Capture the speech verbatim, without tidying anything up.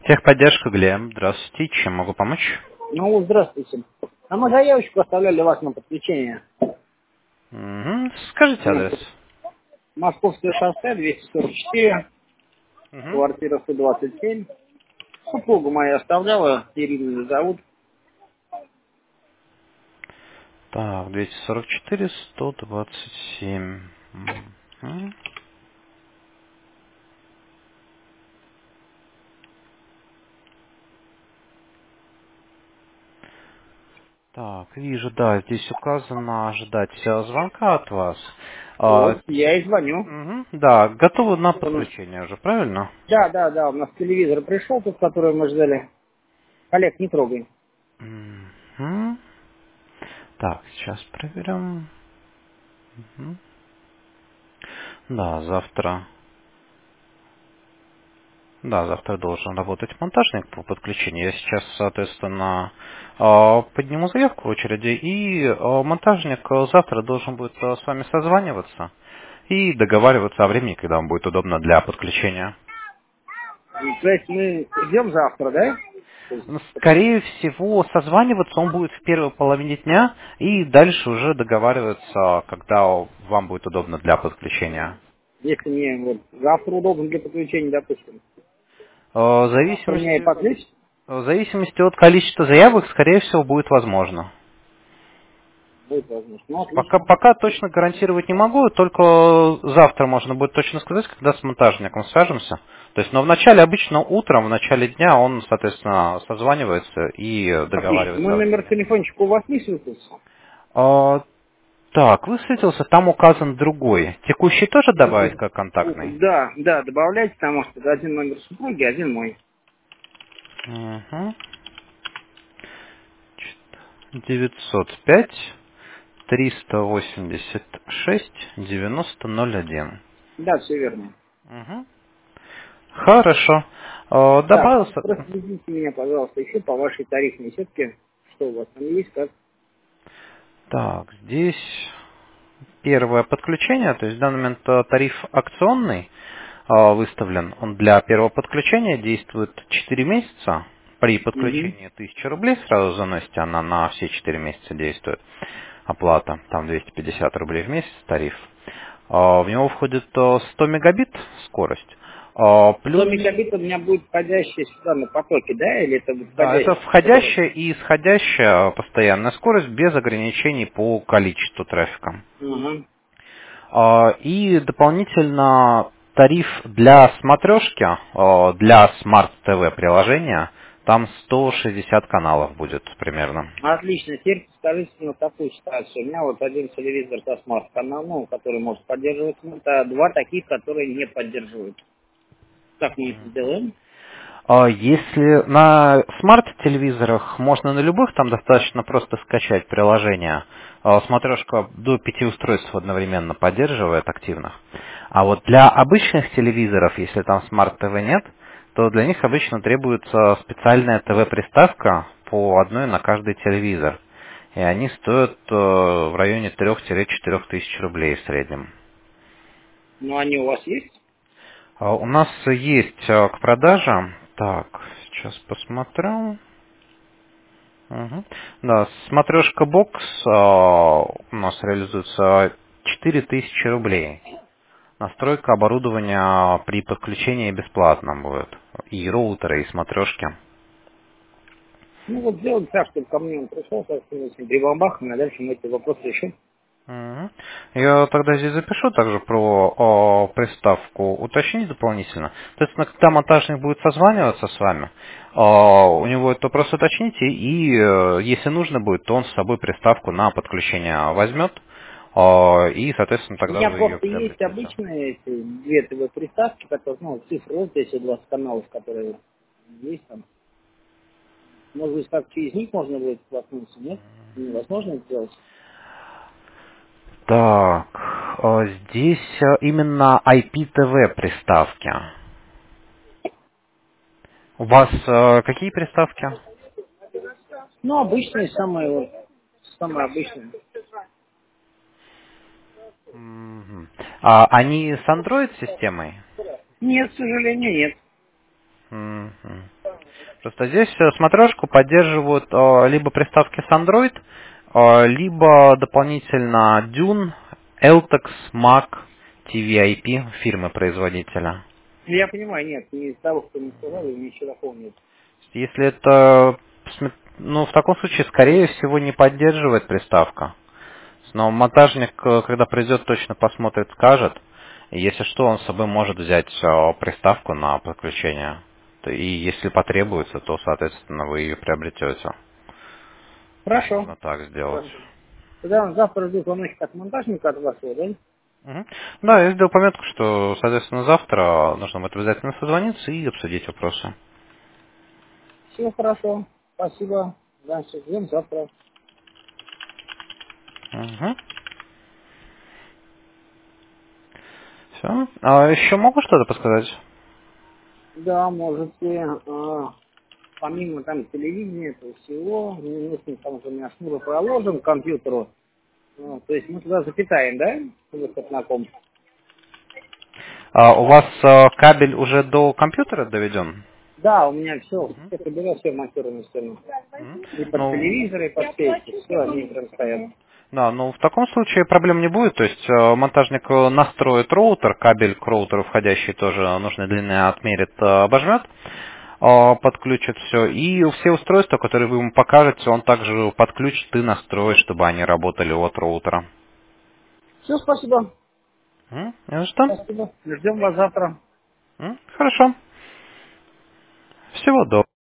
Техподдержка, Глеб. Здравствуйте. Чем могу помочь? Ну, здравствуйте. А мы заявочку оставляли вас на подключение. Мгм. Скажите Ну, адрес. Московское шоссе, двести сорок четыре, Мгм. квартира сто двадцать семь. Супругу мою оставляла, Ирину ее зовут. Так, двести сорок четыре, сто двадцать семь. Мгм. Так, вижу, да, здесь указано ожидать э, звонка от вас. А, Вот, я и звоню. мгм. Да, готовы на У нас- подключение уже, правильно? Да, да, да, у нас телевизор пришел, тот, который мы ждали. Олег, не трогай. Мгм. Так, сейчас проверим. Мгм. Да, завтра. Да, завтра должен работать монтажник по подключению. Я сейчас, соответственно, э, подниму заявку в очереди, и э, монтажник э, завтра должен будет э, с вами созваниваться и договариваться о времени, когда вам будет удобно для подключения. То есть мы идем завтра, да? То есть, Ну, Скорее всего, созваниваться он будет в первой половине дня, и дальше уже договариваться, когда вам будет удобно для подключения. если мне вот завтра удобно для подключения, допустим, Э, В завтра меня и зависимости, подключат, в зависимости от количества заявок, скорее всего, будет возможно. будет возможно. Ну, Пока, отлично. пока точно гарантировать не могу, только завтра можно будет точно сказать, когда с монтажником свяжемся. То есть, но в начале, обычно утром, в начале дня он, соответственно, созванивается и Отлично. договаривается Мой о номер времени. телефончика у вас не светился? А, так, высветился, там указан другой. Текущий тоже добавить Ну, как контактный? да, да, добавляйте, потому что один номер супруги, один мой. Угу. девятьсот пять триста восемьдесят шесть девяносто ноль один. Да, все верно. Угу. Хорошо. Э, Так, Добавился. проследите меня, пожалуйста, еще по вашей тарифной сетке, что у вас там есть, как. Так, здесь первое подключение, то есть в данный момент э, тариф акционный э, выставлен. Он для первого подключения действует четыре месяца. При Угу. подключении тысяча рублей сразу заносите, она на все четыре месяца действует. Оплата, там двести пятьдесят рублей в месяц тариф. Э, В него входит э, сто мегабит скорость. Э, сто Плюс, мегабит у меня будет входящая сюда на потоке, да, или это будет да, это входящая скорость? входящая и исходящая постоянная скорость без ограничений по количеству трафика. Угу. А, И дополнительно тариф для смотрешки, а, для Smart T V приложения, там сто шестьдесят каналов будет примерно. Отлично, теперь скажите мне такую ситуацию. У меня вот один телевизор со смарт-каналом, ну, который может поддерживать, ну, это два таких, которые не поддерживают. Как мы это сделаем? А Если на смарт-телевизорах можно на любых, там достаточно просто скачать приложение. А Смотрешка до пяти устройств одновременно поддерживает активных. А вот для обычных телевизоров, если там смарт-ТВ нет, то для них обычно требуется специальная ТВ-приставка по одной на каждый телевизор. И они стоят э, в районе трёх-четырёх тысяч рублей в среднем. Ну, они у вас есть? А У нас есть э, к продаже. Так, сейчас посмотрю. Мгм. Да, смотрешка бокс а, у нас реализуется четыре тысячи рублей. Настройка оборудования при подключении бесплатно будет. И роутеры, и смотрешки. Ну вот сделать так, чтобы ко мне он пришел, так что мы с ним прибамбахаем, а дальше мы эти вопросы решим. Мгм. Я тогда здесь запишу также про о, приставку, уточнить дополнительно. Соответственно, когда монтажник будет созваниваться с вами, о, у него это просто уточните, и э, если нужно будет, то он с собой приставку на подключение возьмет, о, и, соответственно, У тогда меня вы ее просто есть приобретете. обычные эти две ТВ-приставки, которые, ну, цифры, вот эти двадцать каналов, которые есть там. Может быть, как через них можно будет столкнуться, нет? Невозможно это сделать? Так, э, здесь э, именно ай пи ти ви приставки. У вас э, какие приставки? Ну, обычные, самые, вот, самые обычные. Мгм. А они с Android системой? Нет, к сожалению, нет. Мгм. Просто здесь э, смотрешку поддерживают э, либо приставки с Android, э, либо дополнительно Dune, Eltex, Mac, ти ви ай пи фирмы-производителя. Ну, я понимаю, нет, ни из того, кто мне сказал, и ничего такого нет. Если это, см- ну, в таком случае, скорее всего, не поддерживает приставка. Но монтажник, э, когда придет, точно посмотрит, скажет. И если что, он с собой может взять э, приставку на подключение. То И если потребуется, то, соответственно, вы ее приобретете. Хорошо. Можно так сделать. Хорошо. Тогда завтра жду звоночек от монтажника от вашего, да? Мгм. Да, я сделал пометку, что, соответственно, завтра нужно будет обязательно созвониться и обсудить вопросы. Все хорошо. Спасибо. Дальше ждем завтра. Угу. Все. А еще могу что-то подсказать? Да, можете, а, помимо там телевидения, этого всего, ну, мы там уже у меня шнур проложен к компьютеру. Ну, то есть мы туда запитаем, да? Вот на комп. А у вас э, кабель уже до компьютера доведен? Да, у меня все, Мгм. все прибыло, все монтировано стену. Мгм. И под Ну, телевизор, и под все эти, все они прям стоят. да, ну в таком случае проблем не будет. То есть э, монтажник э, настроит роутер, кабель к роутеру входящий тоже нужной длины отмерит, э, обожмет, э, подключит все. И все устройства, которые вы ему покажете, он также подключит и настроит, чтобы они работали от роутера. Все, спасибо. М, Не за что? Спасибо. Ждем вас завтра. М, Хорошо. Всего доброго.